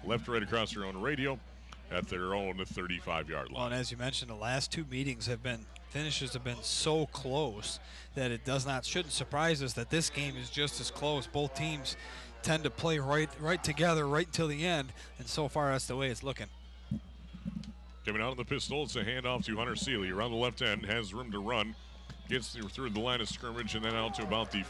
left right across their own radio at their own 35-yard line. Well, and as you mentioned, the last two meetings finishes have been so close that it shouldn't surprise us that this game is just as close. Both teams tend to play right together right until the end, and so far that's the way it's looking. Coming out of the pistol, it's a handoff to Hunter Seeley. Around the left end, has room to run. Gets through the line of scrimmage and then out to about the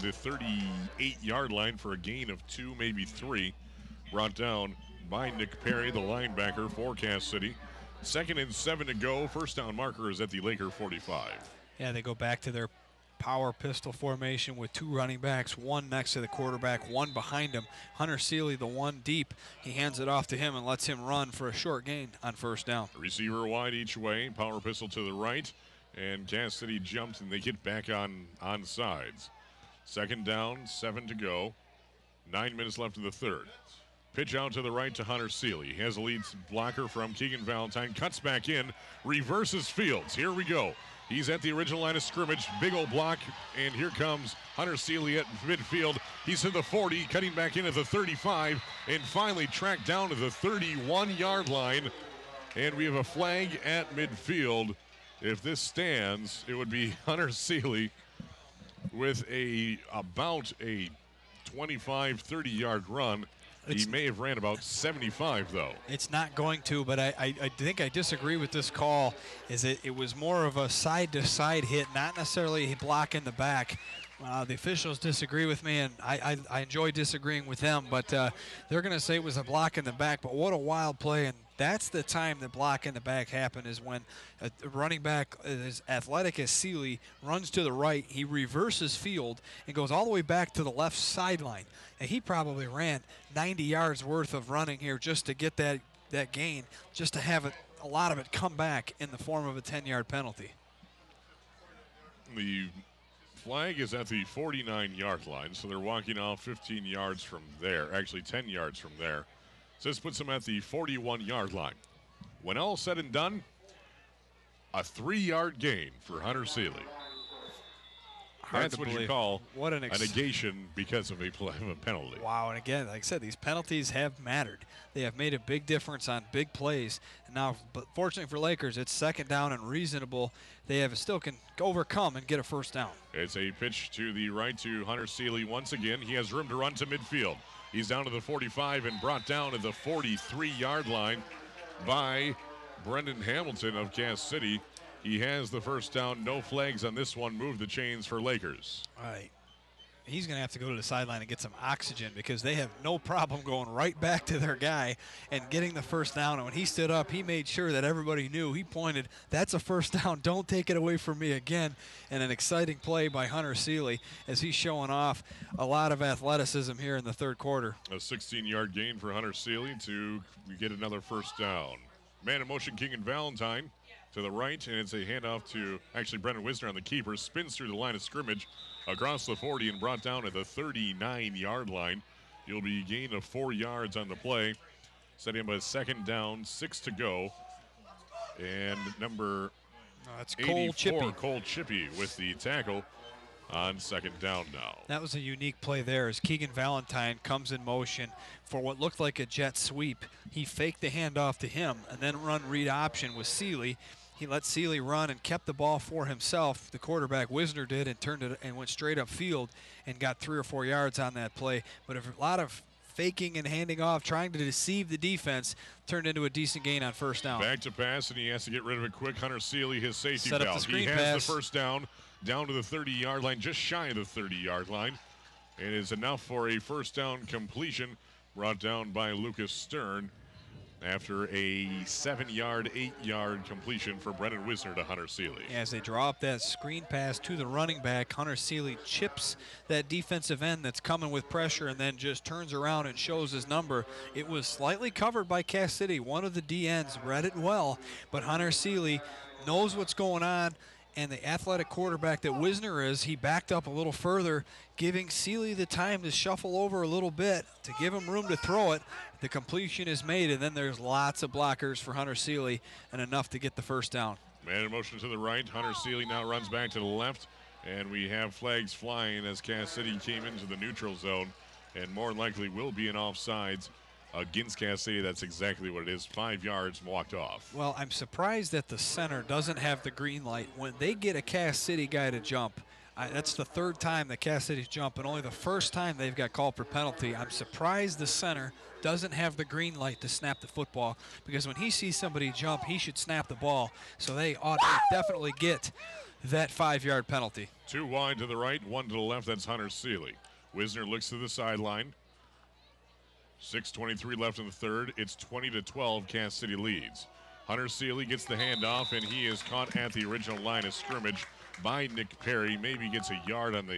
38-yard line for a gain of 2, maybe 3. Brought down by Nick Perry, the linebacker for Cass City. 2nd and 7 to go. First down marker is at the Laker 45. Yeah, they go back to their power pistol formation with 2 running backs, one next to the quarterback, one behind him. Hunter Seeley, the one deep, he hands it off to him and lets him run for a short gain on first down. Receiver wide each way, power pistol to the right, and Cass City jumps and they get back on sides. 2nd down, 7 to go, 9 minutes left in the third. Pitch out to the right to Hunter Seeley. He has a lead blocker from Keegan Valentine. Cuts back in. Reverses Fields. Here we go. He's at the original line of scrimmage. Big old block. And here comes Hunter Seeley at midfield. He's to the 40. Cutting back in at the 35. And finally tracked down to the 31-yard line. And we have a flag at midfield. If this stands, it would be Hunter Seeley with about a 25, 30-yard run. He may have ran about 75, though. It's not going to, but I think I disagree with this call. It was more of a side-to-side hit, not necessarily a block in the back. The officials disagree with me, and I enjoy disagreeing with them, but they're going to say it was a block in the back. But what a wild play, and that's the time the block in the back happened, is when a running back as athletic as Seeley runs to the right, he reverses field and goes all the way back to the left sideline. And he probably ran 90 yards worth of running here just to get that gain, just to have a lot of it come back in the form of a 10-yard penalty. The flag is at the 49-yard line, so they're walking off 15 yards from there, actually 10 yards from there. So this puts them at the 41-yard line. When all said and done, a 3-yard gain for Hunter Seeley. That's what you call a negation because of a penalty. Wow, and again, like I said, these penalties have mattered. They have made a big difference on big plays. And now, but fortunately for Lakers, it's 2nd down and reasonable. They still can overcome and get a first down. It's a pitch to the right to Hunter Seeley once again. He has room to run to midfield. He's down to the 45 and brought down to the 43-yard line by Brendan Hamilton of Cass City. He has the first down. No flags on this one. Move the chains for Lakers. All right. He's going to have to go to the sideline and get some oxygen because they have no problem going right back to their guy and getting the first down. And when he stood up, he made sure that everybody knew. He pointed, that's a first down. Don't take it away from me again. And an exciting play by Hunter Seeley as he's showing off a lot of athleticism here in the third quarter. A 16-yard gain for Hunter Seeley to get another first down. Man in motion, Keegan Valentine to the right, and it's a handoff to Brendan Wisner on the keeper. Spins through the line of scrimmage across the 40 and brought down at the 39-yard line. He'll be gained of 4 yards on the play. Setting up a 2nd down, 6 to go. And number that's 84, Cole Chippy with the tackle on 2nd down now. That was a unique play there as Keegan Valentine comes in motion for what looked like a jet sweep. He faked the handoff to him and then run read option with Seeley. He let Seeley run and kept the ball for himself. The quarterback, Wisner, did and turned it and went straight upfield and got 3 or 4 yards on that play. But a lot of faking and handing off, trying to deceive the defense, turned into a decent gain on first down. Back to pass, and he has to get rid of it quick. Hunter Seeley, his safety Set up valve. the screen he has pass. The first down to the 30-yard line, just shy of the 30-yard line. It is enough for a first down completion brought down by Lucas Stern after a 7-yard, 8-yard completion for Brendan Wisner to Hunter Seeley. As they draw up that screen pass to the running back, Hunter Seeley chips that defensive end that's coming with pressure and then just turns around and shows his number. It was slightly covered by Cass City. One of the DNs read it well, but Hunter Seeley knows what's going on. And the athletic quarterback that Wisner is, he backed up a little further, giving Seeley the time to shuffle over a little bit to give him room to throw it. The completion is made, and then there's lots of blockers for Hunter Seeley and enough to get the first down. Man in motion to the right. Hunter Seeley now runs back to the left, and we have flags flying as Cass City came into the neutral zone and more likely will be in offsides against Cass City. That's exactly what it is. 5 yards walked off. Well, I'm surprised that the center doesn't have the green light. When they get a Cass City guy to jump, that's the third time that Cass City's jumped, and only the first time they've got called for penalty. I'm surprised the center doesn't have the green light to snap the football, because when he sees somebody jump, he should snap the ball. So they ought to definitely get that 5-yard penalty. 2 wide to the right, 1 to the left. That's Hunter Seeley. Wisner looks to the sideline. 6:23 left in the third. It's 20-12. Cass City leads. Hunter Seeley gets the handoff, and he is caught at the original line of scrimmage by Nick Perry. Maybe gets a yard on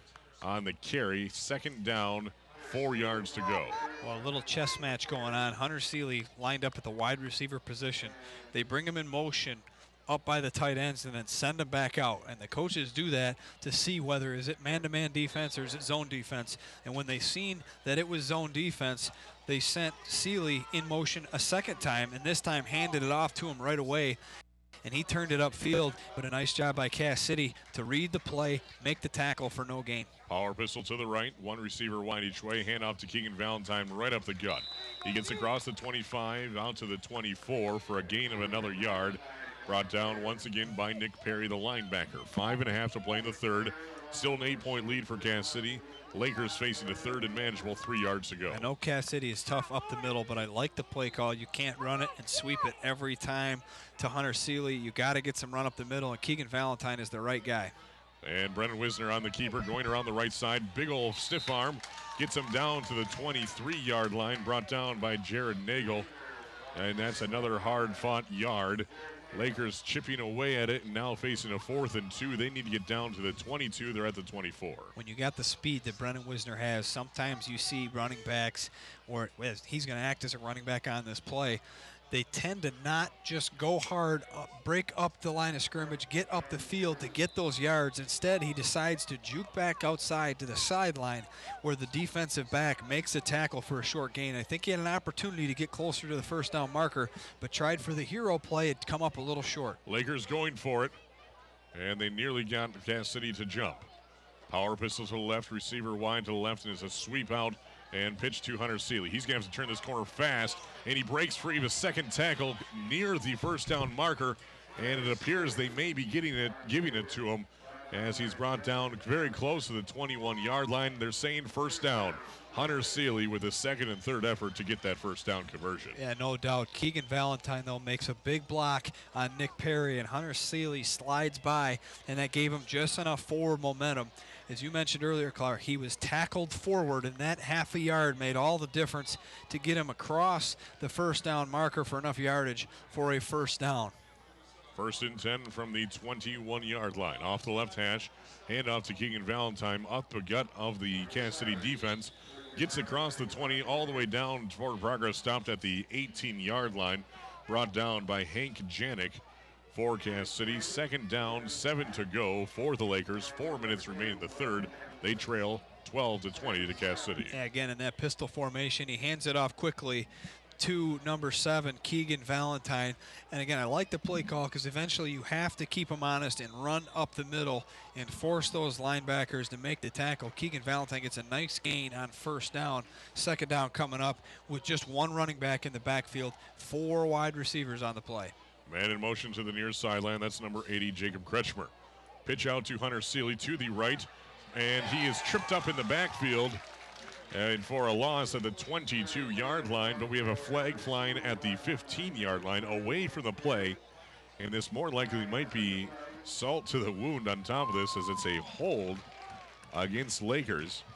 the carry. Second down, 4 yards to go. Well, a little chess match going on. Hunter Seeley lined up at the wide receiver position. They bring him in motion up by the tight ends and then send him back out. And the coaches do that to see whether is it man-to-man defense or is it zone defense. And when they seen that it was zone defense, they sent Seeley in motion a second time, and this time handed it off to him right away. And he turned it upfield, but a nice job by Cass City to read the play, make the tackle for no gain. Power pistol to the right, 1 receiver wide each way, handoff to Keegan Valentine right up the gut. He gets across the 25, out to the 24 for a gain of another yard. Brought down once again by Nick Perry, the linebacker. 5.5 to play in the third. Still an 8-point lead for Cass City. Lakers facing a third and manageable, 3 yards to go. I know Cass City is tough up the middle, but I like the play call. You can't run it and sweep it every time to Hunter Seeley. You got to get some run up the middle, and Keegan Valentine is the right guy. And Brennan Wisner on the keeper, going around the right side. Big old stiff arm. Gets him down to the 23-yard line, brought down by Jared Nagel. And that's another hard-fought yard. Lakers chipping away at it and now facing a 4th and 2. They need to get down to the 22. They're at the 24. When you got the speed that Brennan Wisner has, sometimes you see running backs, or he's going to act as a running back on this play, they tend to not just go hard, break up the line of scrimmage, get up the field to get those yards. Instead, he decides to juke back outside to the sideline where the defensive back makes a tackle for a short gain. I think he had an opportunity to get closer to the first down marker, but tried for the hero play. It come up a little short. Lakers going for it, and they nearly got Cass City to jump. Power pistol to the left, receiver wide to the left, and it's a sweep out and pitch to Hunter Seeley. He's going to have to turn this corner fast, and he breaks free of a second tackle near the first down marker, and it appears they may be giving it to him as he's brought down very close to the 21-yard line. They're saying first down. Hunter Seeley with a second and third effort to get that first down conversion. Yeah, no doubt. Keegan Valentine, though, makes a big block on Nick Perry, and Hunter Seeley slides by, and that gave him just enough forward momentum. As you mentioned earlier, Clark, he was tackled forward, and that half a yard made all the difference to get him across the first down marker for enough yardage for a first down. 1st and 10 from the 21-yard line. Off the left hash, handoff to Keegan Valentine up the gut of the Cass City defense. Gets across the 20 all the way down. Forward progress stopped at the 18-yard line. Brought down by Hank Janik for Cass City. Second down, 7 to go for the Lakers. 4 minutes remain in the third. They trail 12-20 to Cass City. Yeah, again, in that pistol formation, he hands it off quickly to number 7, Keegan Valentine. And again, I like the play call because eventually you have to keep him honest and run up the middle and force those linebackers to make the tackle. Keegan Valentine gets a nice gain on first down. Second down coming up with just 1 running back in the backfield, 4 wide receivers on the play. Man in motion to the near sideline. That's number 80, Jacob Kretschmer. Pitch out to Hunter Seeley to the right, and he is tripped up in the backfield and for a loss at the 22-yard line, but we have a flag flying at the 15-yard line away from the play, and this more likely might be salt to the wound on top of this as it's a hold against Lakers.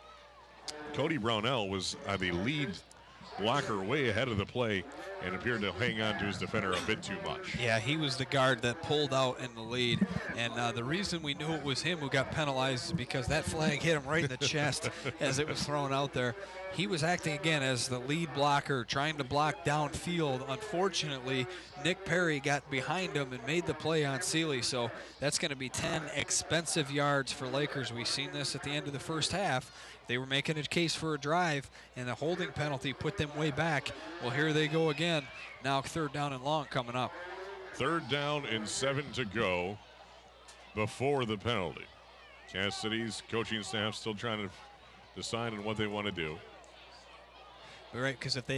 Cody Brownell was the lead blocker way ahead of the play and appeared to hang on to his defender a bit too much. Yeah, he was the guard that pulled out in the lead. And the reason we knew it was him who got penalized is because that flag hit him right in the chest as it was thrown out there. He was acting again as the lead blocker, trying to block downfield. Unfortunately, Nick Perry got behind him and made the play on Seeley. So that's going to be 10 expensive yards for Lakers. We've seen this at the end of the first half. They were making a case for a drive, and the holding penalty put them way back. Well, here they go again. Now 3rd down and long coming up. 3rd down and 7 to go before the penalty. Cass City's coaching staff still trying to decide on what they want to do. Right, because if they